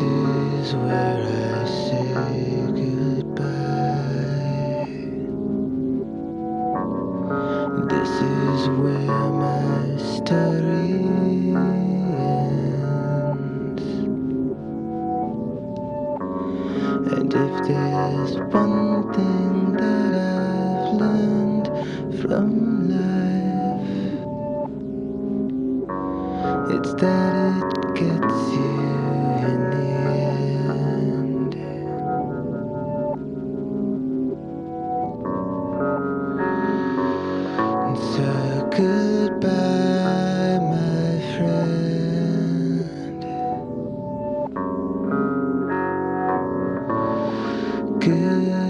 is where I say goodbye. This is where my story ends. And if there's one thing that I've learned from life, it's that it gets you in the end. And so goodbye, my friend. Goodbye.